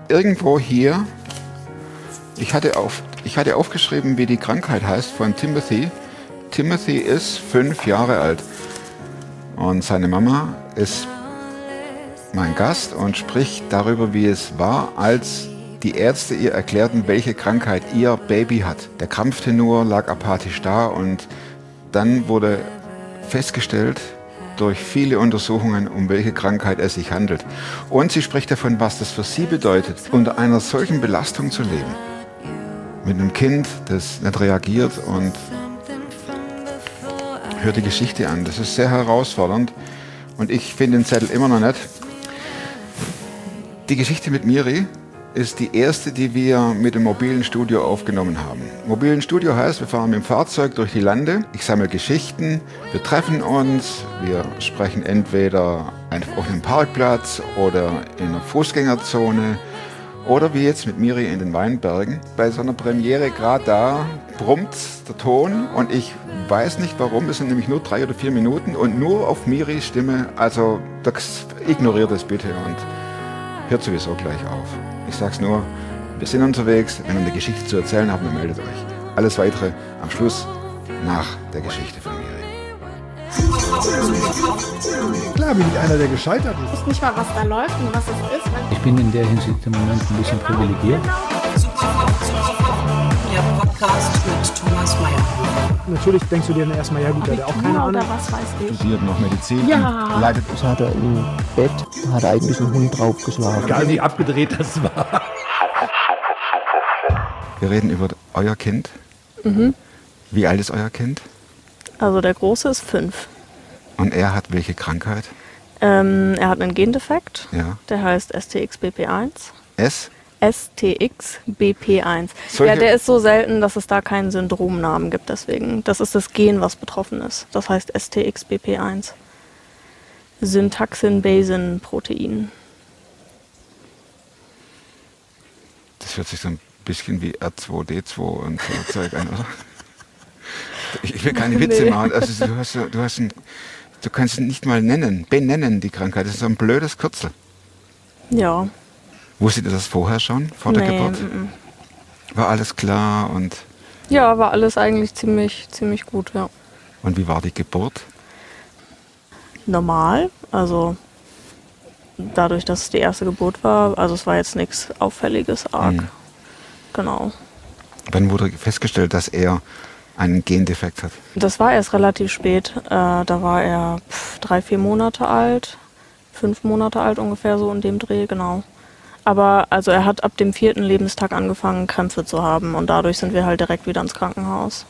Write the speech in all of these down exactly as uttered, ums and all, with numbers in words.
irgendwo hier, ich hatte, auf, ich hatte aufgeschrieben, wie die Krankheit heißt von Timothy. Timothy ist fünf Jahre alt und seine Mama ist mein Gast und spricht darüber, wie es war, als die Ärzte ihr erklärten, welche Krankheit ihr Baby hat. Der Krampftenor lag apathisch da und dann wurde festgestellt durch viele Untersuchungen, um welche Krankheit es sich handelt. Und sie spricht davon, was das für sie bedeutet, unter einer solchen Belastung zu leben. Mit einem Kind, das nicht reagiert, und hört die Geschichte an. Das ist sehr herausfordernd und ich finde den Zettel immer noch nicht. Die Geschichte mit Miri ist die erste, die wir mit dem mobilen Studio aufgenommen haben. Mobilen Studio heißt, wir fahren mit dem Fahrzeug durch die Lande, ich sammle Geschichten, wir treffen uns, wir sprechen entweder auf einem Parkplatz oder in einer Fußgängerzone oder wie jetzt mit Miri in den Weinbergen. Bei so einer Premiere gerade da brummt der Ton und ich weiß nicht warum, es sind nämlich nur drei oder vier Minuten und nur auf Miris Stimme, also das, ignoriert das bitte und hört sowieso gleich auf. Ich sag's nur, wir sind unterwegs, wenn ihr eine Geschichte zu erzählen habt, dann meldet euch. Alles Weitere am Schluss nach der Geschichte von Miri. Klar bin ich einer, der gescheitert ist. Ich weiß nicht mal, was da läuft und was es ist. Ich bin in der Hinsicht im Moment ein bisschen privilegiert. Der Podcast mit Thomas Mayer. Natürlich denkst du dir dann erstmal, ja gut, der hat auch keine Ahnung. Oder was weiß ich. Studiert noch Medizin, Ja. leidet. Das hat er im Bett, hat er eigentlich einen Hund draufgeschlagen. Egal wie abgedreht das war. Wir reden über euer Kind. Mhm. Wie alt ist euer Kind? Also der Große ist fünf. Und er hat welche Krankheit? Ähm, er hat einen Gendefekt, Ja. der heißt S T X B P eins. S? S T X B P eins. Solche- Ja, der ist so selten, dass es da keinen Syndromnamen gibt, deswegen. Das ist das Gen, was betroffen ist. Das heißt S T X B P eins. Syntaxin-Basin-Protein. Das hört sich so ein bisschen wie R zwei D zwei und so Zeug an, oder? Ich will keine Witze Nee. machen. Also du hast, so- du hast ein, du kannst es nicht mal nennen, benennen die Krankheit. Das ist so ein blödes Kürzel. Ja. Wusstet ihr das vorher schon, vor der Nee, Geburt? mm, War alles klar und, ja, war alles eigentlich ziemlich, ziemlich gut, ja. und wie war die Geburt? Normal, also dadurch, dass es die erste Geburt war, also es war jetzt nichts Auffälliges, arg. Mhm. Genau. Wann wurde festgestellt, dass er einen Gendefekt hat? Das war erst relativ spät. Äh, da war er pff, drei, vier Monate alt, fünf Monate alt ungefähr, so in dem Dreh, genau. Aber also er hat ab dem vierten Lebenstag angefangen, Krämpfe zu haben und dadurch sind wir halt direkt wieder ins Krankenhaus.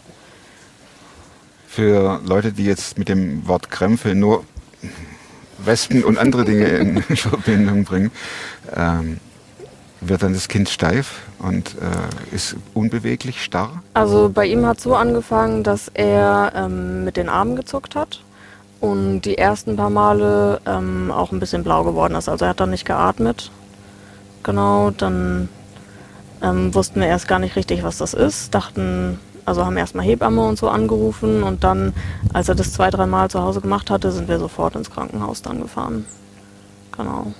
Für Leute, die jetzt mit dem Wort Krämpfe nur Wespen und andere Dinge in Verbindung bringen, ähm, wird dann das Kind steif und äh, ist unbeweglich, starr? Also bei ihm hat so angefangen, dass er ähm, mit den Armen gezuckt hat und die ersten paar Male ähm, auch ein bisschen blau geworden ist. Also er hat dann nicht geatmet. Genau, dann ähm, wussten wir erst gar nicht richtig, was das ist. Dachten, also haben erstmal Hebamme und so angerufen und dann, als er das zwei, drei Mal zu Hause gemacht hatte, sind wir sofort ins Krankenhaus dann gefahren. Genau.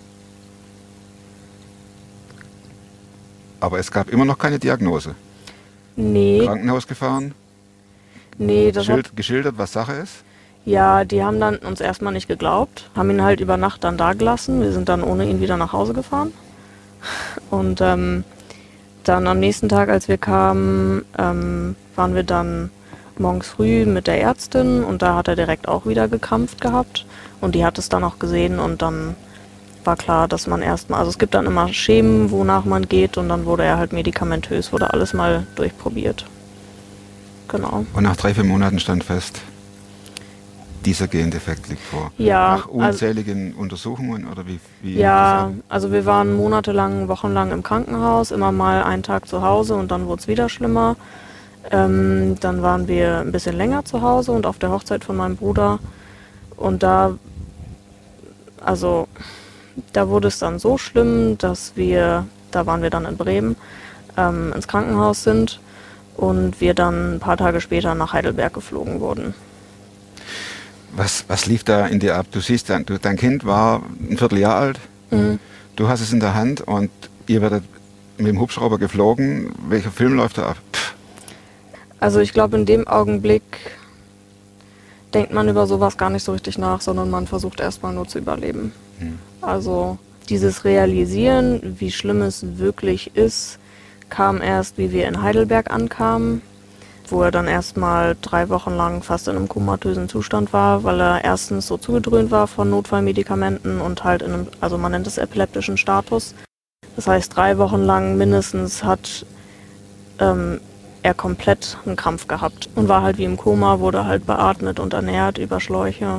Aber es gab immer noch keine Diagnose. Nee, Krankenhaus gefahren, nee, das hat, schild, geschildert, was Sache ist. ja, die haben dann uns erstmal nicht geglaubt, haben ihn halt über Nacht dann da gelassen. Wir sind dann ohne ihn wieder nach Hause gefahren. Und ähm, dann am nächsten Tag, als wir kamen, ähm, waren wir dann morgens früh mit der Ärztin und da hat er direkt auch wieder gekrampft gehabt. Und die hat es dann auch gesehen und dann war klar, dass man erstmal, also es gibt dann immer Schemen, wonach man geht und dann wurde er halt medikamentös, wurde alles mal durchprobiert. Genau. Und nach drei, vier Monaten stand fest, dieser Gendefekt liegt vor. Ja, Nach unzähligen also, Untersuchungen oder wie? wie ja, also wir waren monatelang, wochenlang im Krankenhaus, immer mal einen Tag zu Hause und dann wurde es wieder schlimmer. Ähm, dann waren wir ein bisschen länger zu Hause und auf der Hochzeit von meinem Bruder und da, also da wurde es dann so schlimm, dass wir, da waren wir dann in Bremen, ähm, ins Krankenhaus sind und wir dann ein paar Tage später nach Heidelberg geflogen wurden. Was, was lief da in dir ab? Du siehst, dein, du, dein Kind war ein Vierteljahr alt, Mhm. du hast es in der Hand und Ihr werdet mit dem Hubschrauber geflogen. Welcher Film läuft da ab? Pff. Also ich glaube, in dem Augenblick denkt man über sowas gar nicht so richtig nach, sondern man versucht erstmal nur zu überleben. Hm. Also dieses Realisieren, wie schlimm es wirklich ist, kam erst, wie wir in Heidelberg ankamen, wo er dann erstmal drei Wochen lang fast in einem komatösen Zustand war, weil er erstens so zugedröhnt war von Notfallmedikamenten und halt in einem, also man nennt es epileptischen Status. Das heißt, drei Wochen lang mindestens hat ähm, er komplett einen Krampf gehabt und war halt wie im Koma, wurde halt beatmet und ernährt über Schläuche.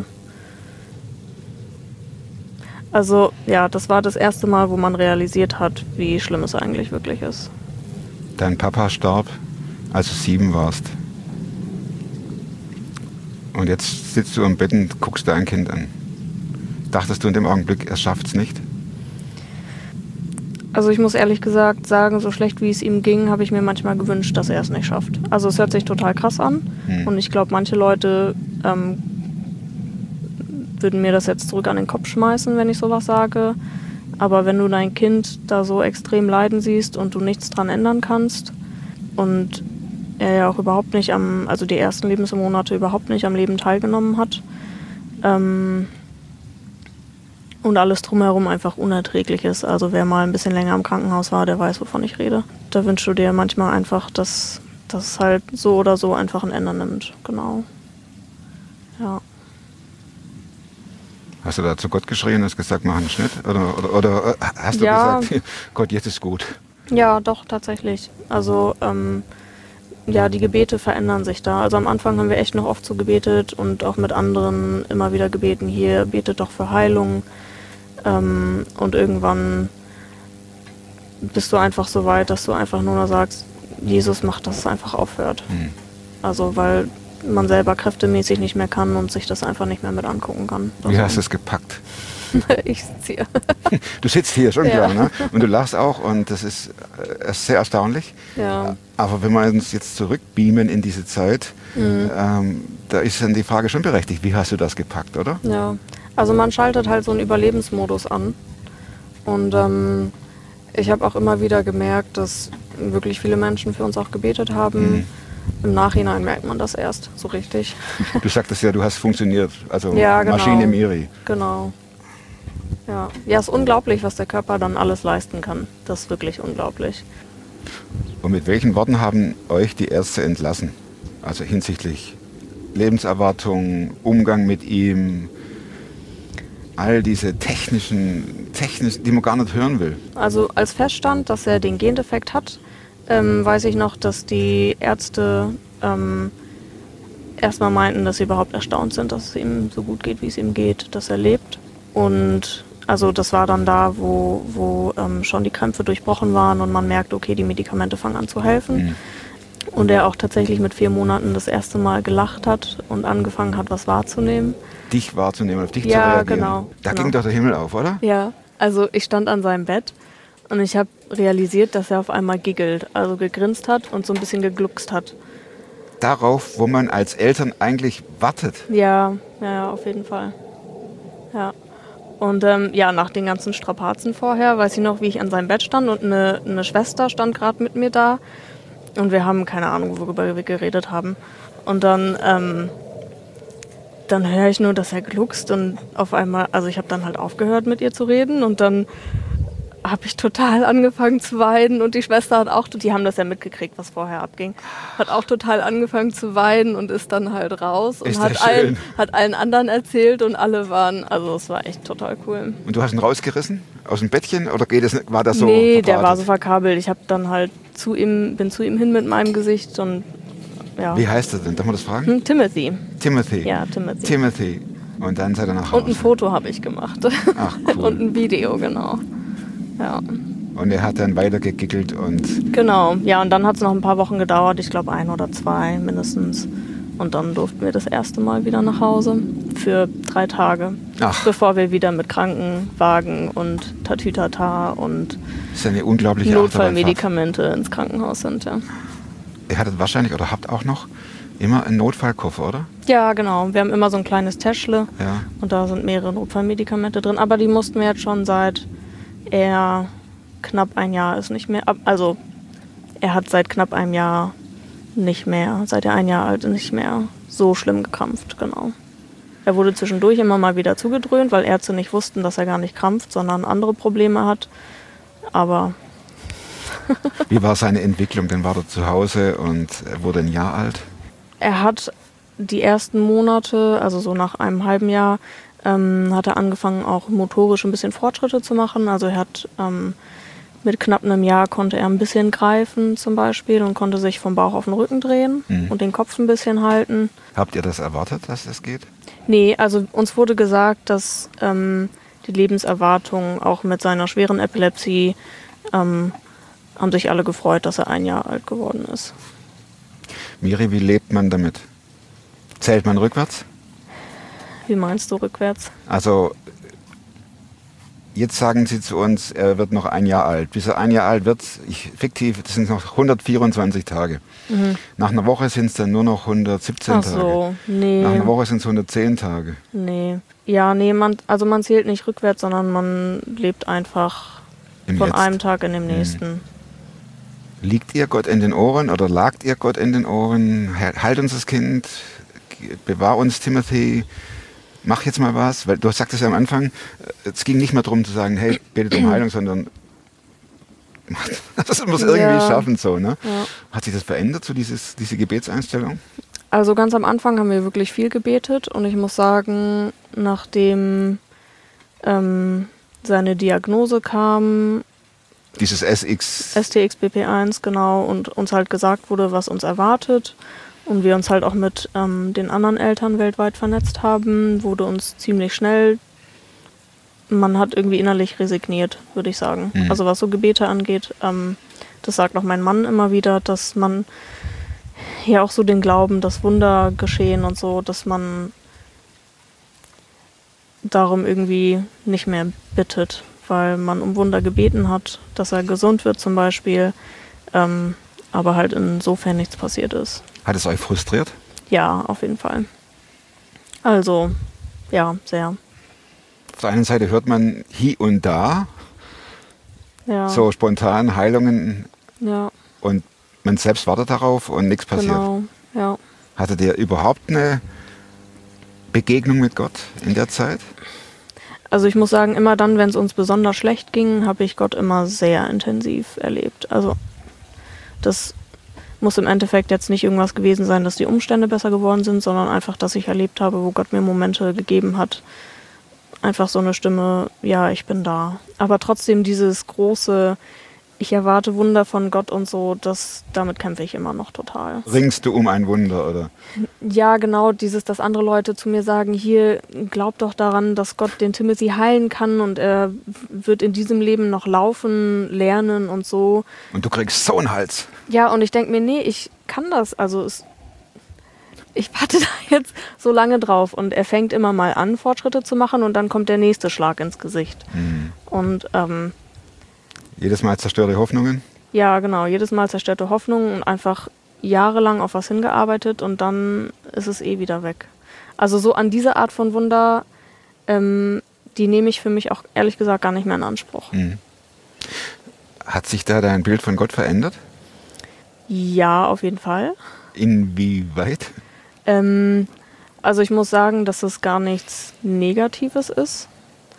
Also ja, das war das erste Mal, wo man realisiert hat, wie schlimm es eigentlich wirklich ist. Dein Papa starb, als du sieben warst. Und jetzt sitzt du am Bett und guckst dein Kind an. Dachtest du in dem Augenblick, er schafft's nicht? Also ich muss ehrlich gesagt sagen, so schlecht wie es ihm ging, habe ich mir manchmal gewünscht, dass er es nicht schafft. Also es hört sich total krass an. Hm. Und ich glaube, manche Leute ähm, würden mir das jetzt zurück an den Kopf schmeißen, wenn ich sowas sage. Aber wenn du dein Kind da so extrem leiden siehst und du nichts dran ändern kannst und er ja auch überhaupt nicht am, also die ersten Lebensmonate überhaupt nicht am Leben teilgenommen hat, ähm, und alles drumherum einfach unerträglich ist. Also wer mal ein bisschen länger im Krankenhaus war, der weiß, wovon ich rede. Da wünschst du dir manchmal einfach, dass das halt so oder so einfach ein Ende nimmt. Genau. Ja. Hast du da zu Gott geschrien und hast gesagt, mach einen Schnitt? Oder, oder, oder hast du ja. gesagt, Gott, jetzt ist gut? Ja, doch, tatsächlich. Also, ähm, ja, die Gebete verändern sich da. Also am Anfang haben wir echt noch oft so gebetet und auch mit anderen immer wieder gebeten, hier, betet doch für Heilung. Ähm, und irgendwann bist du einfach so weit, dass du einfach nur noch sagst, Jesus macht, dass es einfach aufhört. Mhm. Also weil man selber kräftemäßig nicht mehr kann und sich das einfach nicht mehr mit angucken kann. Wie hast du es gepackt? Ich sitze hier. Du sitzt hier, schon klar, ja. ne? Und du lachst auch und das ist äh, sehr erstaunlich. Ja. Aber wenn wir uns jetzt zurückbeamen in diese Zeit, mhm. ähm, da ist dann die Frage schon berechtigt, wie hast du das gepackt, oder? Ja, also man schaltet halt so einen Überlebensmodus an. Und ähm, ich habe auch immer wieder gemerkt, dass wirklich viele Menschen für uns auch gebetet haben. Mhm. Im Nachhinein merkt man das erst so richtig. Du sagtest ja, du hast funktioniert, also ja, genau. Maschine Miri. Genau. Ja. ja, ist unglaublich, was der Körper dann alles leisten kann. Das ist wirklich unglaublich. Und mit welchen Worten haben euch die Ärzte entlassen? Also hinsichtlich Lebenserwartung, Umgang mit ihm, all diese technischen, technischen, die man gar nicht hören will. Also als feststand, dass er den Gendefekt hat, ähm, weiß ich noch, dass die Ärzte ähm, erstmal meinten, dass sie überhaupt erstaunt sind, dass es ihm so gut geht, wie es ihm geht, dass er lebt. Und also das war dann da, wo, wo ähm, schon die Krämpfe durchbrochen waren und man merkt, okay, die Medikamente fangen an zu helfen. Mhm. Und er auch tatsächlich mit vier Monaten das erste Mal gelacht hat und angefangen hat, was wahrzunehmen. Dich wahrzunehmen, auf dich ja, zu reagieren. Genau, da genau. ging doch der Himmel auf, oder? Ja, also ich stand an seinem Bett und ich habe realisiert, dass er auf einmal giggelt, also gegrinst hat und so ein bisschen gegluckst hat. Darauf, wo man als Eltern eigentlich wartet. Ja, ja, ja, auf jeden Fall. Ja. Und ähm, ja, nach den ganzen Strapazen vorher, weiß ich noch, wie ich an seinem Bett stand und eine, eine Schwester stand gerade mit mir da. Und wir haben keine Ahnung, worüber wir geredet haben. Und dann, ähm, dann höre ich nur, dass er gluckst und auf einmal, also ich habe dann halt aufgehört mit ihr zu reden und dann habe ich total angefangen zu weinen und die Schwester hat auch, die haben das ja mitgekriegt, was vorher abging, hat auch total angefangen zu weinen und ist dann halt raus und hat allen, hat allen anderen erzählt und alle waren, also es war echt total cool. Und du hast ihn rausgerissen? Aus dem Bettchen oder geht das, war das so Nee, verdrahtet? Der war so verkabelt. Ich habe dann halt zu ihm, bin zu ihm hin mit meinem Gesicht und ja. Wie heißt er denn? Darf man das fragen? Hm, Timothy. Timothy. Ja, Timothy. Timothy. Und dann seid ihr nach Hause. Und ein Foto habe ich gemacht. Ach, cool. Und ein Video, genau. Ja. Und er hat dann weiter gegickelt und... Genau, ja, und dann hat es noch ein paar Wochen gedauert, ich glaube ein oder zwei mindestens. Und dann durften wir das erste Mal wieder nach Hause für drei Tage. Ach. Bevor wir wieder mit Krankenwagen und Tatütata und das ist eine unglaubliche Notfallmedikamente ins Krankenhaus sind, ja. Ihr hattet wahrscheinlich oder habt auch noch immer einen Notfallkoffer, oder? Ja, genau. Wir haben immer so ein kleines Täschle ja. und da sind mehrere Notfallmedikamente drin. Aber die mussten wir jetzt schon seit er knapp ein Jahr ist nicht mehr, also er hat seit knapp einem Jahr nicht mehr, seit er ein Jahr alt ist, nicht mehr so schlimm gekrampft, genau. Er wurde zwischendurch immer mal wieder zugedröhnt, weil Ärzte nicht wussten, dass er gar nicht krampft, sondern andere Probleme hat. Aber wie war seine Entwicklung? Dann war er zu Hause und er wurde ein Jahr alt. Er hat die ersten Monate, also so nach einem halben Jahr, ähm, hat er angefangen, auch motorisch ein bisschen Fortschritte zu machen. Also er hat ähm, mit knapp einem Jahr konnte er ein bisschen greifen zum Beispiel und konnte sich vom Bauch auf den Rücken drehen mhm. und den Kopf ein bisschen halten. Habt ihr das erwartet, dass das geht? Nee, also uns wurde gesagt, dass ähm, die Lebenserwartung auch mit seiner schweren Epilepsie ähm, haben sich alle gefreut, dass er ein Jahr alt geworden ist. Miri, wie lebt man damit? Zählt man rückwärts? Wie meinst du rückwärts? Also jetzt sagen Sie zu uns, er wird noch ein Jahr alt. Bis er ein Jahr alt wird, ich, fiktiv, das sind noch hundertvierundzwanzig Tage. Mhm. Nach einer Woche sind es dann nur noch hundertsiebzehn Ach so, Tage. Nee. Nach einer Woche sind es hundertzehn Tage. Nee. Ja, nee, man, also man zählt nicht rückwärts, sondern man lebt einfach Im von Jetzt. einem Tag in dem nächsten. Mhm. Liegt ihr Gott in den Ohren oder lagt ihr Gott in den Ohren? Halt uns das Kind, bewahr uns Timothy, mach jetzt mal was. Weil du sagtest ja am Anfang, es ging nicht mehr darum zu sagen, hey, betet um Heilung, sondern das muss irgendwie ja. schaffen. So, ne? Ja. Hat sich das verändert, so dieses, diese Gebetseinstellung? Also ganz am Anfang haben wir wirklich viel gebetet und ich muss sagen, nachdem ähm, seine Diagnose kam, dieses S X... S T X B P eins, genau, und uns halt gesagt wurde, was uns erwartet und wir uns halt auch mit ähm, den anderen Eltern weltweit vernetzt haben, wurde uns ziemlich schnell, man hat irgendwie innerlich resigniert, würde ich sagen. Mhm. Also was so Gebete angeht, ähm, das sagt auch mein Mann immer wieder, dass man ja auch so den Glauben, dass Wunder geschehen und so, dass man darum irgendwie nicht mehr bittet, weil man um Wunder gebeten hat, dass er gesund wird zum Beispiel, ähm, aber halt insofern nichts passiert ist. Hat es euch frustriert? Ja, auf jeden Fall. Also, ja, sehr. Auf der einen Seite hört man hier und da ja. so spontan Heilungen ja. und man selbst wartet darauf und nichts passiert. Genau, ja. Hattet ihr überhaupt eine Begegnung mit Gott in der Zeit? Also ich muss sagen, immer dann, wenn es uns besonders schlecht ging, habe ich Gott immer sehr intensiv erlebt. Also das muss im Endeffekt jetzt nicht irgendwas gewesen sein, dass die Umstände besser geworden sind, sondern einfach, dass ich erlebt habe, wo Gott mir Momente gegeben hat. Einfach so eine Stimme, ja, ich bin da. Aber trotzdem dieses große, ich erwarte Wunder von Gott und so, das, damit kämpfe ich immer noch total. Ringst du um ein Wunder, oder? Ja, genau, dieses, dass andere Leute zu mir sagen, hier, glaub doch daran, dass Gott den Timothy heilen kann und er wird in diesem Leben noch laufen, lernen und so. Und du kriegst so einen Hals. Ja, und ich denke mir, nee, ich kann das, also es, ich warte da jetzt so lange drauf und er fängt immer mal an, Fortschritte zu machen und dann kommt der nächste Schlag ins Gesicht. Mhm. Und, ähm, jedes Mal zerstörte Hoffnungen? Ja, genau. Jedes Mal zerstörte Hoffnungen und einfach jahrelang auf was hingearbeitet und dann ist es eh wieder weg. Also so an diese Art von Wunder, ähm, die nehme ich für mich auch ehrlich gesagt gar nicht mehr in Anspruch. Mhm. Hat sich da dein Bild von Gott verändert? Ja, auf jeden Fall. Inwieweit? Ähm, also ich muss sagen, dass es gar nichts Negatives ist,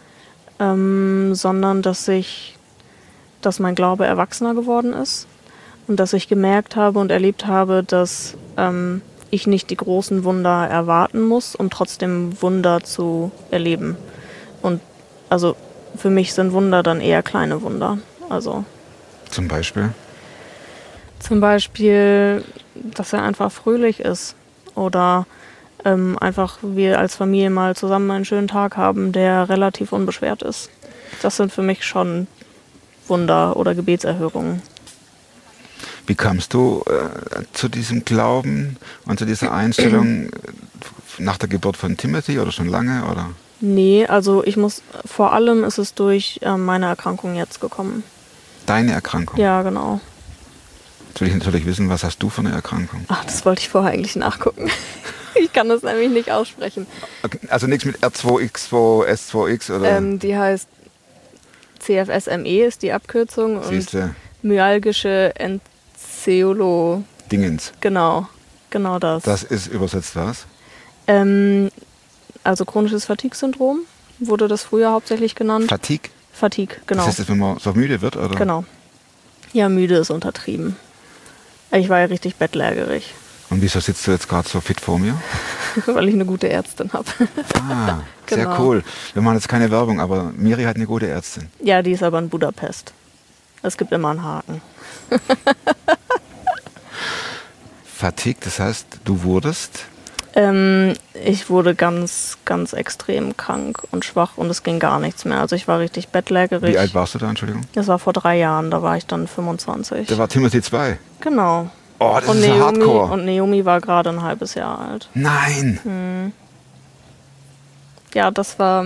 ähm, sondern dass ich dass mein Glaube erwachsener geworden ist und dass ich gemerkt habe und erlebt habe, dass ähm, ich nicht die großen Wunder erwarten muss, um trotzdem Wunder zu erleben. Und also für mich sind Wunder dann eher kleine Wunder. Also zum Beispiel? Zum Beispiel, dass er einfach fröhlich ist oder ähm, einfach wir als Familie mal zusammen einen schönen Tag haben, der relativ unbeschwert ist. Das sind für mich schon Wunder oder Gebetserhörungen. Wie kamst du äh, zu diesem Glauben und zu dieser Einstellung nach der Geburt von Timothy oder schon lange? Oder? Nee, also ich muss, vor allem ist es durch äh, meine Erkrankung jetzt gekommen. Deine Erkrankung? Ja, genau. Jetzt will ich natürlich wissen, was hast du für eine Erkrankung? Ach, das wollte ich vorher eigentlich nachgucken. Ich kann das nämlich nicht aussprechen. Okay, also nichts mit R zwei X zwei, S zwei X oder? Ähm, die heißt C F S M E ist die Abkürzung. Siehste. Und myalgische Enzeolo. Dingens. Genau, genau das. Das ist übersetzt was? Ähm, also chronisches Fatigue-Syndrom wurde das früher hauptsächlich genannt. Fatigue? Fatigue, genau. Das heißt, dass wenn man so müde wird, oder? Genau. Ja, müde ist untertrieben. Ich war ja richtig bettlägerig. Und wieso sitzt du jetzt gerade so fit vor mir? Weil ich eine gute Ärztin habe. Ah, sehr Genau. cool. Wir machen jetzt keine Werbung, aber Miri hat eine gute Ärztin. Ja, die ist aber in Budapest. Es gibt immer einen Haken. Fatigue, das heißt, du wurdest? Ähm, ich wurde ganz, ganz extrem krank und schwach und es ging gar nichts mehr. Also ich war richtig bettlägerig. Wie alt warst du da, Entschuldigung? Das war vor drei Jahren, da war ich dann fünfundzwanzig. Da war Timothy zwei. Genau. Oh, das und ist ja Naomi, Hardcore. und Naomi war gerade ein halbes Jahr alt. Nein! Ja, das war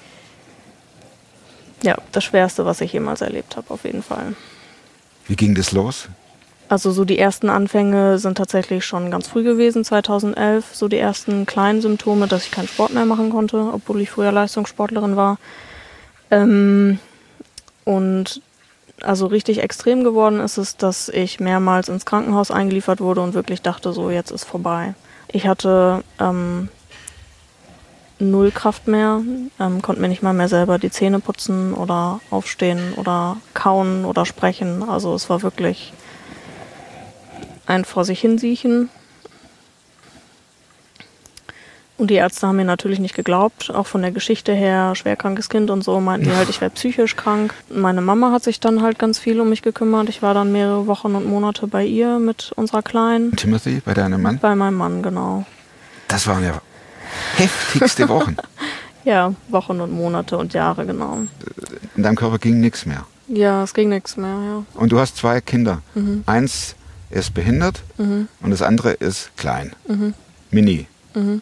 ja das Schwerste, was ich jemals erlebt habe, auf jeden Fall. Wie ging das los? Also so die ersten Anfänge sind tatsächlich schon ganz früh gewesen, zweitausendelf. So die ersten kleinen Symptome, dass ich keinen Sport mehr machen konnte, obwohl ich früher Leistungssportlerin war. Ähm, und also richtig extrem geworden ist es, dass ich mehrmals ins Krankenhaus eingeliefert wurde und wirklich dachte, so jetzt ist vorbei. Ich hatte ähm, null Kraft mehr, ähm, konnte mir nicht mal mehr selber die Zähne putzen oder aufstehen oder kauen oder sprechen. Also es war wirklich ein vor sich hinsiechen. Und die Ärzte haben mir natürlich nicht geglaubt, auch von der Geschichte her, schwerkrankes Kind und so, meinten die halt, ich wäre psychisch krank. Meine Mama hat sich dann halt ganz viel um mich gekümmert. Ich war dann mehrere Wochen und Monate bei ihr mit unserer Kleinen. Timothy, bei deinem Mann? Bei meinem Mann, genau. Das waren ja heftigste Wochen. Ja, Wochen und Monate und Jahre, genau. In deinem Körper ging nichts mehr. Ja, es ging nichts mehr, ja. Und du hast zwei Kinder. Mhm. Eins ist behindert mhm. und das andere ist klein. Mhm. Mini. Mhm.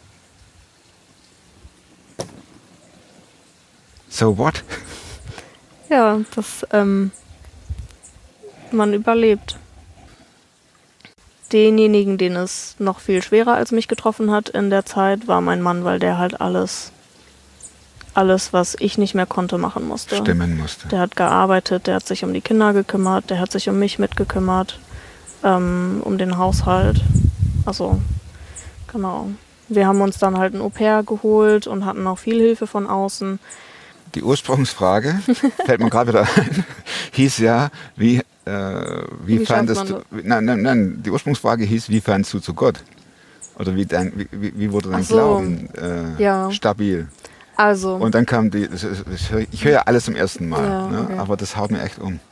So what? Ja, das, ähm, man überlebt. Denjenigen, den es noch viel schwerer als mich getroffen hat in der Zeit, war mein Mann, weil der halt alles, alles, was ich nicht mehr konnte, machen musste. Stimmen musste. Der hat gearbeitet, der hat sich um die Kinder gekümmert, der hat sich um mich mitgekümmert, ähm, um den Haushalt. Also, genau. Wir haben uns dann halt ein Au-pair geholt und hatten auch viel Hilfe von außen. Die Ursprungsfrage, fällt mir gerade wieder ein, hieß ja, wie, äh, wie, wie fandest du, nein, nein, nein, die Ursprungsfrage hieß, wie fandest du zu Gott? Oder wie, dein, wie, wie wurde dein so, Glauben äh, ja. stabil? Also. Und dann kam die, das, das, ich höre ja alles zum ersten Mal, ja, ne? Okay. Aber das haut mir echt um.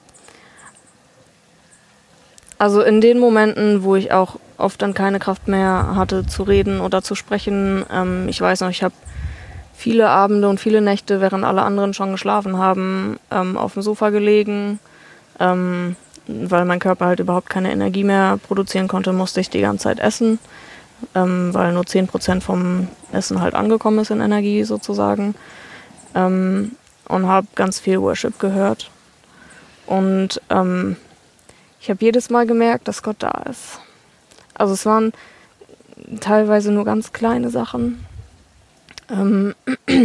Also in den Momenten, wo ich auch oft dann keine Kraft mehr hatte zu reden oder zu sprechen, ähm, ich weiß noch, ich habe viele Abende und viele Nächte, während alle anderen schon geschlafen haben, ähm, auf dem Sofa gelegen, ähm, weil mein Körper halt überhaupt keine Energie mehr produzieren konnte, musste ich die ganze Zeit essen, ähm, weil nur zehn Prozent vom Essen halt angekommen ist in Energie sozusagen, ähm, und habe ganz viel Worship gehört. Und ähm, ich habe jedes Mal gemerkt, dass Gott da ist. Also es waren teilweise nur ganz kleine Sachen. Ähm,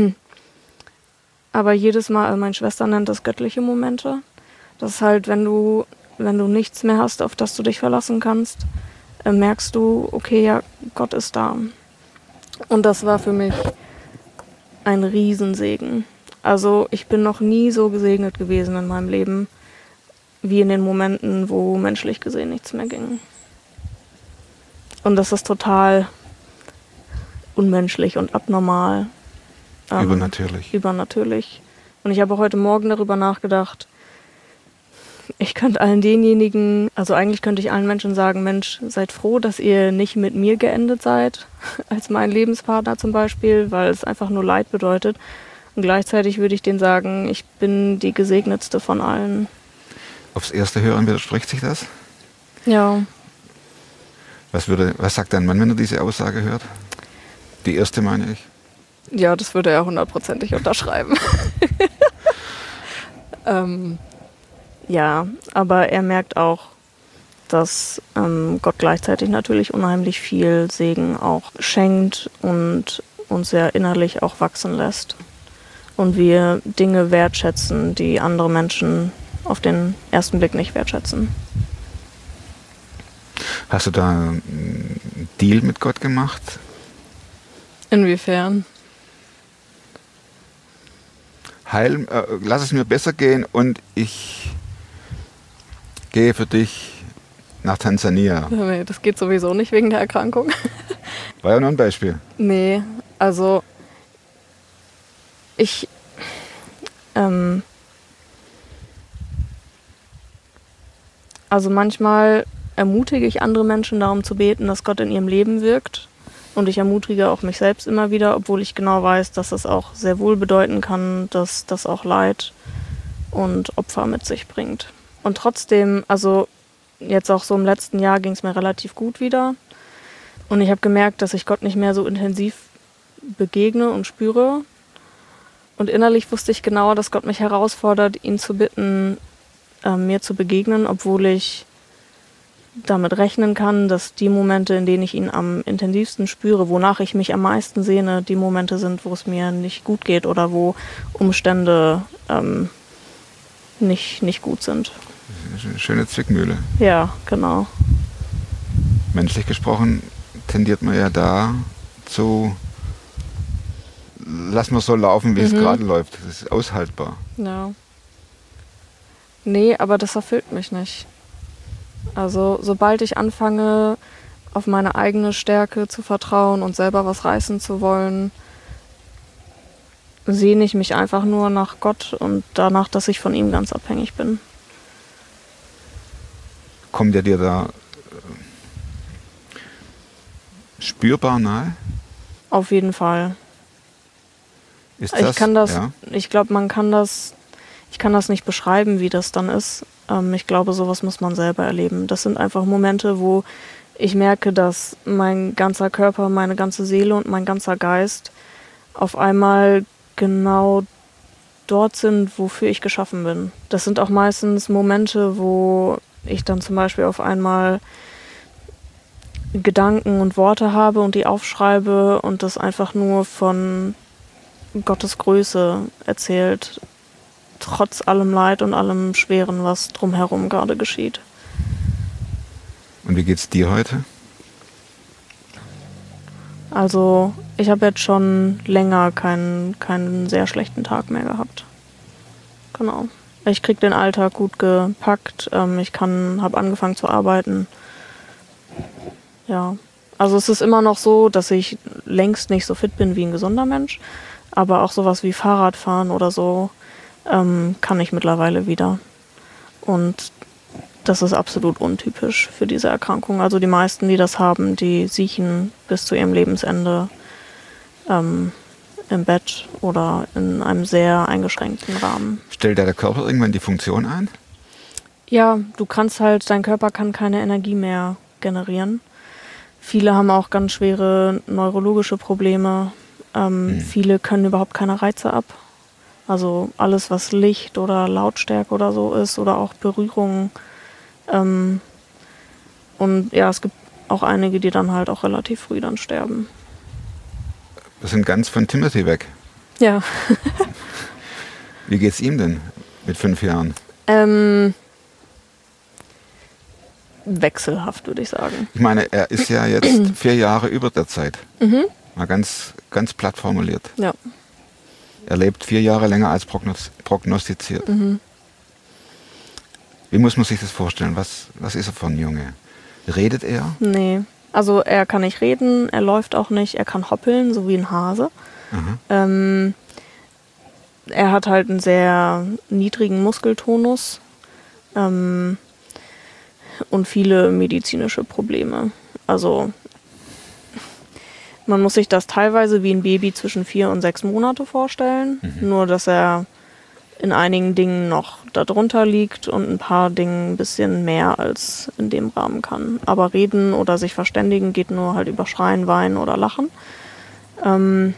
aber jedes Mal, also meine Schwester nennt das göttliche Momente. Das ist halt, wenn du, wenn du nichts mehr hast, auf das du dich verlassen kannst, äh, merkst du, okay, ja, Gott ist da. Und das war für mich ein Riesensegen. Also ich bin noch nie so gesegnet gewesen in meinem Leben, wie in den Momenten, wo menschlich gesehen nichts mehr ging. Und das ist total unmenschlich und abnormal. Ähm, übernatürlich. Übernatürlich. Und ich habe auch heute Morgen darüber nachgedacht, ich könnte allen denjenigen, also eigentlich könnte ich allen Menschen sagen, Mensch, seid froh, dass ihr nicht mit mir geendet seid, als mein Lebenspartner zum Beispiel, weil es einfach nur Leid bedeutet. Und gleichzeitig würde ich denen sagen, ich bin die gesegnetste von allen. Aufs erste Hören widerspricht sich das? Ja. Was, würde, was sagt dein Mann, wenn er diese Aussage hört? Die erste meine ich. Ja, das würde er hundertprozentig unterschreiben. ähm, ja, aber er merkt auch, dass ähm, Gott gleichzeitig natürlich unheimlich viel Segen auch schenkt und uns sehr innerlich auch wachsen lässt. und wir Dinge wertschätzen, die andere Menschen auf den ersten Blick nicht wertschätzen. Hast du da einen Deal mit Gott gemacht? Inwiefern? Heil, äh, lass es mir besser gehen und ich gehe für dich nach Tansania. Nee, das geht sowieso nicht wegen der Erkrankung. War ja nur ein Beispiel. Nee, also ich ähm, also manchmal ermutige ich andere Menschen darum zu beten, dass Gott in ihrem Leben wirkt. Und ich ermutige auch mich selbst immer wieder, obwohl ich genau weiß, dass es auch sehr wohl bedeuten kann, dass das auch Leid und Opfer mit sich bringt. Und trotzdem, also jetzt auch so im letzten Jahr ging es mir relativ gut wieder. Und ich habe gemerkt, dass ich Gott nicht mehr so intensiv begegne und spüre. Und innerlich wusste ich genau, dass Gott mich herausfordert, ihn zu bitten, äh, mir zu begegnen, obwohl ich damit rechnen kann, dass die Momente, in denen ich ihn am intensivsten spüre, wonach ich mich am meisten sehne, die Momente sind, wo es mir nicht gut geht oder wo Umstände ähm, nicht, nicht gut sind. Eine schöne Zwickmühle. Ja, genau. Menschlich gesprochen tendiert man ja da zu, lass mal so laufen, wie mhm. es gerade läuft. Das ist aushaltbar. Ja. Nee, aber das erfüllt mich nicht. Also sobald ich anfange, auf meine eigene Stärke zu vertrauen und selber was reißen zu wollen, sehne ich mich einfach nur nach Gott und danach, dass ich von ihm ganz abhängig bin. Kommt er dir da äh, spürbar nahe? Auf jeden Fall. Ist das, ich kann das, ja? ich glaube, man kann das, ich kann das nicht beschreiben, wie das dann ist. Ähm, ich glaube, sowas muss man selber erleben. Das sind einfach Momente, wo ich merke, dass mein ganzer Körper, meine ganze Seele und mein ganzer Geist auf einmal genau dort sind, wofür ich geschaffen bin. Das sind auch meistens Momente, wo ich dann zum Beispiel auf einmal Gedanken und Worte habe und die aufschreibe und das einfach nur von Gottes Größe erzählt, trotz allem Leid und allem Schweren, was drumherum gerade geschieht. Und wie geht's dir heute? Also ich habe jetzt schon länger keinen, keinen sehr schlechten Tag mehr gehabt. Genau. Ich kriege den Alltag gut gepackt. Ähm, ich kann, habe angefangen zu arbeiten. Ja. Also es ist immer noch so, dass ich längst nicht so fit bin wie ein gesunder Mensch. Aber auch sowas wie Fahrradfahren oder so ähm, kann ich mittlerweile wieder. Und das ist absolut untypisch für diese Erkrankung. Also die meisten, die das haben, die siechen bis zu ihrem Lebensende ähm, im Bett oder in einem sehr eingeschränkten Rahmen. Stellt da der Körper irgendwann die Funktion ein? Ja, du kannst halt, dein Körper kann keine Energie mehr generieren. Viele haben auch ganz schwere neurologische Probleme. Ähm, hm. Viele können überhaupt keine Reize ab. Also alles, was Licht oder Lautstärke oder so ist oder auch Berührung. Ähm, und ja, es gibt auch einige, die dann halt auch relativ früh dann sterben. Wir sind ganz von Timothy weg. Ja. Wie geht's ihm denn mit fünf Jahren? Ähm, wechselhaft, würde ich sagen. Ich meine, er ist ja jetzt vier Jahre über der Zeit. Mhm. Mal ganz, ganz platt formuliert. Ja. Er lebt vier Jahre länger als prognos- prognostiziert. Mhm. Wie muss man sich das vorstellen? Was, was ist er für ein Junge? Redet er? Nee. Also er kann nicht reden, er läuft auch nicht, er kann hoppeln, so wie ein Hase. Ähm, er hat halt einen sehr niedrigen Muskeltonus ähm, und viele medizinische Probleme. Also man muss sich das teilweise wie ein Baby zwischen vier und sechs Monate vorstellen, mhm. nur dass er in einigen Dingen noch darunter liegt und ein paar Dingen ein bisschen mehr als in dem Rahmen kann. Aber reden oder sich verständigen geht nur halt über Schreien, Weinen oder Lachen. Ähm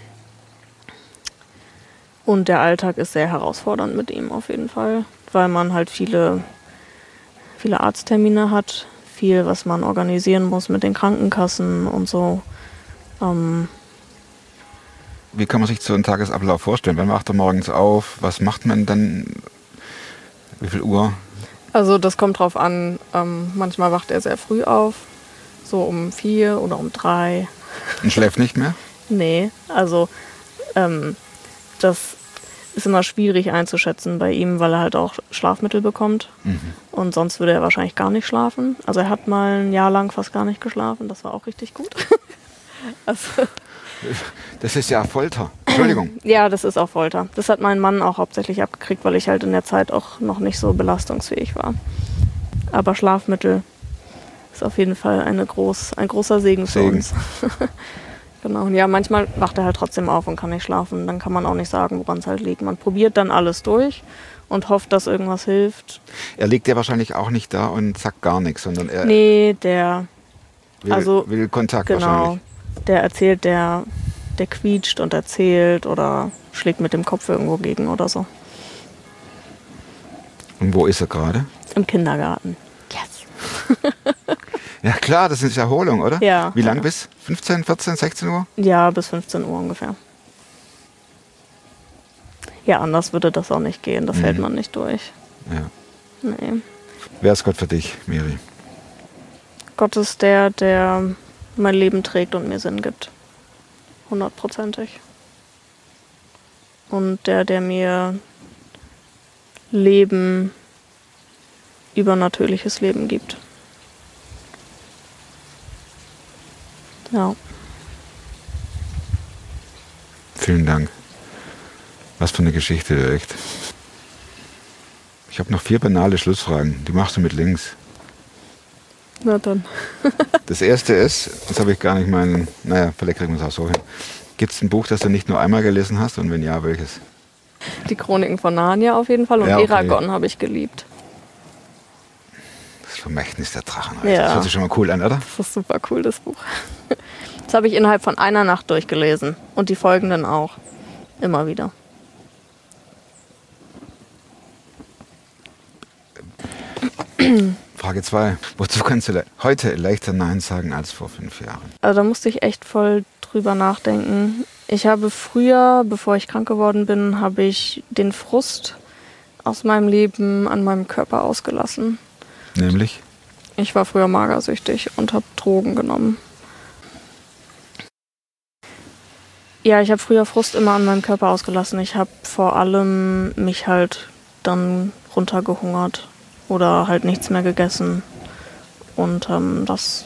und der Alltag ist sehr herausfordernd mit ihm auf jeden Fall, weil man halt viele, viele Arzttermine hat, viel, was man organisieren muss mit den Krankenkassen und so. Ähm wie kann man sich so einen Tagesablauf vorstellen? Wann wacht er morgens auf? Was macht man dann? Wie viel Uhr? Also das kommt drauf an. Ähm, manchmal wacht er sehr früh auf, so um vier oder um drei. Und schläft nicht mehr? Nee, also ähm, das ist immer schwierig einzuschätzen bei ihm, weil er halt auch Schlafmittel bekommt. Mhm. Und sonst würde er wahrscheinlich gar nicht schlafen. Also er hat mal ein Jahr lang fast gar nicht geschlafen. Das war auch richtig gut. also, das ist ja Folter. Entschuldigung. Ja, das ist auch Folter. Das hat mein Mann auch hauptsächlich abgekriegt, weil ich halt in der Zeit auch noch nicht so belastungsfähig war. Aber Schlafmittel ist auf jeden Fall eine groß, ein großer Segen für Segen. uns. Genau. Und ja, manchmal wacht er halt trotzdem auf und kann nicht schlafen. Dann kann man auch nicht sagen, woran es halt liegt. Man probiert dann alles durch und hofft, dass irgendwas hilft. Er liegt ja wahrscheinlich auch nicht da und sagt gar nichts, sondern er Nee, der will, also, will Kontakt genau, wahrscheinlich. Der erzählt, der, der quietscht und erzählt oder schlägt mit dem Kopf irgendwo gegen oder so. Und wo ist er gerade? Im Kindergarten. Yes. Ja klar, das ist Erholung, oder? Ja. Wie lange ja. bis? fünfzehn, vierzehn, sechzehn Uhr? Ja, bis fünfzehn Uhr ungefähr. Ja, anders würde das auch nicht gehen. Das mhm. hält man nicht durch. Ja. Nee. Wer ist Gott für dich, Miri? Gott ist der, der mein Leben trägt und mir Sinn gibt. Hundertprozentig. Und der, der mir Leben, übernatürliches Leben gibt. Ja. Vielen Dank. Was für eine Geschichte, echt. Ich habe noch vier banale Schlussfragen. Die machst du mit links. Na dann. Das erste ist, das habe ich gar nicht meinen, naja, vielleicht kriegen wir es auch so hin. Gibt es ein Buch, das du nicht nur einmal gelesen hast und wenn ja, welches? Die Chroniken von Narnia auf jeden Fall und ja, okay. Eragon habe ich geliebt. Das Vermächtnis der Drachen. Also. Ja. Das hört sich schon mal cool an, oder? Das ist super cool, das Buch. Das habe ich innerhalb von einer Nacht durchgelesen und die folgenden auch. Immer wieder. Frage zwei. Wozu kannst du le- heute leichter Nein sagen als vor fünf Jahren? Also da musste ich echt voll drüber nachdenken. Ich habe früher, bevor ich krank geworden bin, habe ich den Frust aus meinem Leben an meinem Körper ausgelassen. Nämlich? Ich war früher magersüchtig und habe Drogen genommen. Ja, ich habe früher Frust immer an meinem Körper ausgelassen. Ich habe vor allem mich halt dann runtergehungert oder halt nichts mehr gegessen. Und ähm, das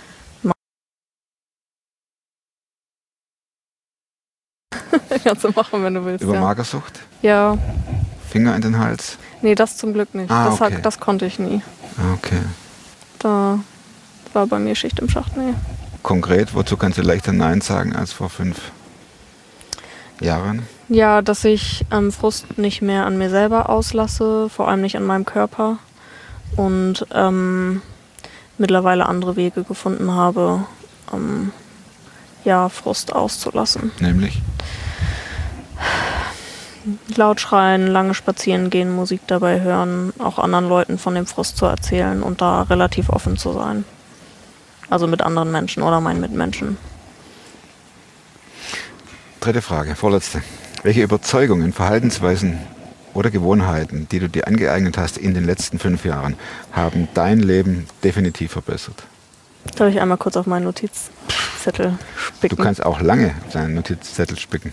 kannst du machen, wenn du willst. Über ja. Magersucht? Ja. Finger in den Hals? Nee, das zum Glück nicht. Ah, das, okay. hat, das konnte ich nie. Okay. Da war bei mir Schicht im Schacht, nee. Konkret, wozu kannst du leichter Nein sagen als vor fünf Jahren? Ja, dass ich ähm, Frust nicht mehr an mir selber auslasse, vor allem nicht an meinem Körper. Und ähm, mittlerweile andere Wege gefunden habe, ähm, ja, Frust auszulassen. Nämlich? Laut schreien, lange spazieren gehen, Musik dabei hören, auch anderen Leuten von dem Frust zu erzählen und da relativ offen zu sein. Also mit anderen Menschen oder meinen Mitmenschen. Dritte Frage, vorletzte. Welche Überzeugungen, Verhaltensweisen oder Gewohnheiten, die du dir angeeignet hast in den letzten fünf Jahren, haben dein Leben definitiv verbessert? Soll ich einmal kurz auf meinen Notizzettel spicken? Du kannst auch lange auf deinen Notizzettel spicken.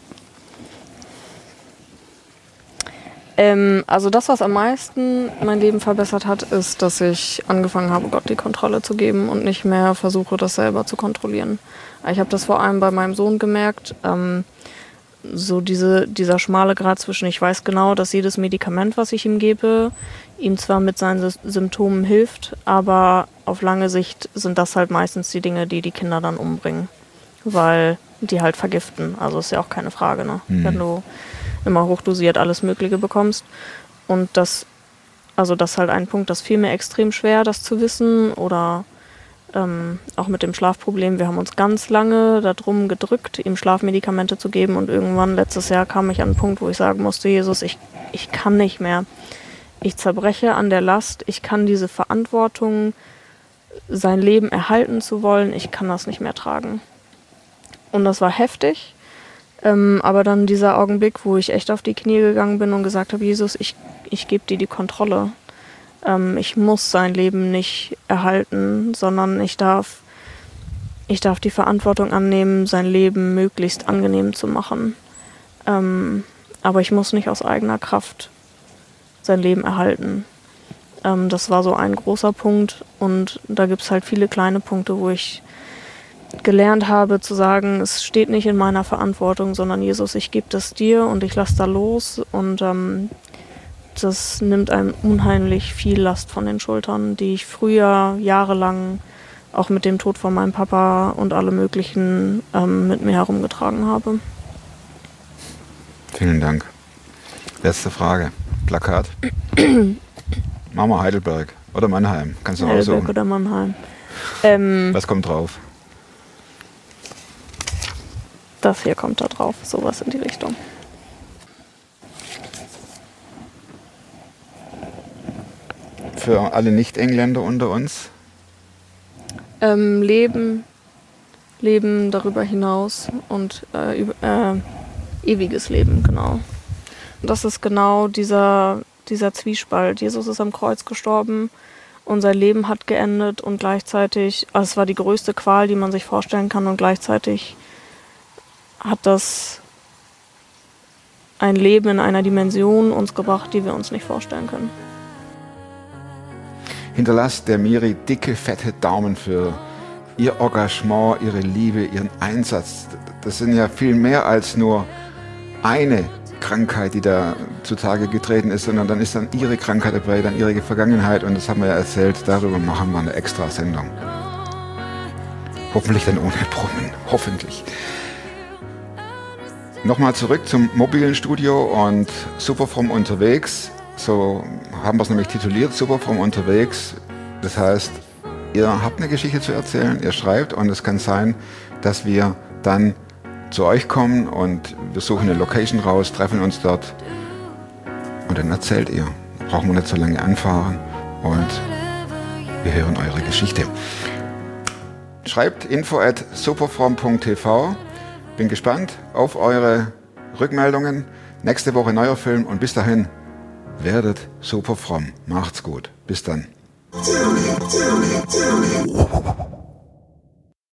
Ähm, also das, was am meisten mein Leben verbessert hat, ist, dass ich angefangen habe, Gott die Kontrolle zu geben und nicht mehr versuche, das selber zu kontrollieren. Ich habe das vor allem bei meinem Sohn gemerkt, ähm, so diese, dieser schmale Grat zwischen, ich weiß genau, dass jedes Medikament, was ich ihm gebe, ihm zwar mit seinen Symptomen hilft, aber auf lange Sicht sind das halt meistens die Dinge, die die Kinder dann umbringen, weil die halt vergiften. Also ist ja auch keine Frage, ne? Mhm. Wenn du immer hochdosiert alles Mögliche bekommst. Und das, also das ist halt ein Punkt, das fiel mir extrem schwer, das zu wissen. Oder ähm, auch mit dem Schlafproblem. Wir haben uns ganz lange darum gedrückt, ihm Schlafmedikamente zu geben. Und irgendwann letztes Jahr kam ich an einen Punkt, wo ich sagen musste, Jesus, ich, ich kann nicht mehr. Ich zerbreche an der Last. Ich kann diese Verantwortung, sein Leben erhalten zu wollen, ich kann das nicht mehr tragen. Und das war heftig. Ähm, aber dann dieser Augenblick, wo ich echt auf die Knie gegangen bin und gesagt habe, Jesus, ich, ich gebe dir die Kontrolle. Ähm, ich muss sein Leben nicht erhalten, sondern ich darf, ich darf die Verantwortung annehmen, sein Leben möglichst angenehm zu machen. Ähm, aber ich muss nicht aus eigener Kraft sein Leben erhalten. Ähm, das war so ein großer Punkt und da gibt es halt viele kleine Punkte, wo ich gelernt habe zu sagen, es steht nicht in meiner Verantwortung, sondern Jesus, ich gebe das dir und ich lasse da los und ähm, das nimmt einem unheimlich viel Last von den Schultern, die ich früher jahrelang auch mit dem Tod von meinem Papa und alle möglichen ähm, mit mir herumgetragen habe. Vielen Dank. Letzte Frage. Plakat. Mama Heidelberg oder Mannheim. Kannst du Heidelberg aussuchen. oder Mannheim. Ähm, Was kommt drauf? Das hier kommt da drauf, sowas in die Richtung. Für alle Nicht-Engländer unter uns? Ähm, Leben, Leben darüber hinaus und äh, über, äh, ewiges Leben, genau. Das ist genau dieser, dieser Zwiespalt. Jesus ist am Kreuz gestorben und sein Leben hat geendet und gleichzeitig, also es war die größte Qual, die man sich vorstellen kann und gleichzeitig hat das ein Leben in einer Dimension uns gebracht, die wir uns nicht vorstellen können. Hinterlasst der Miri dicke, fette Daumen für ihr Engagement, ihre Liebe, ihren Einsatz. Das sind ja viel mehr als nur eine Krankheit, die da zutage getreten ist, sondern dann ist dann ihre Krankheit dabei, dann ihre Vergangenheit und das haben wir ja erzählt, darüber machen wir eine extra Sendung. Hoffentlich dann ohne Brummen, hoffentlich. Nochmal zurück zum mobilen Studio und Superfromm unterwegs. So haben wir es nämlich tituliert, Superfromm unterwegs. Das heißt, ihr habt eine Geschichte zu erzählen, ihr schreibt und es kann sein, dass wir dann zu euch kommen und wir suchen eine Location raus, treffen uns dort und dann erzählt ihr. Brauchen wir nicht so lange anfahren und wir hören eure Geschichte. Schreibt info at superfromm punkt t v. Bin gespannt auf eure Rückmeldungen. Nächste Woche neuer Film und bis dahin werdet super fromm. Macht's gut. Bis dann.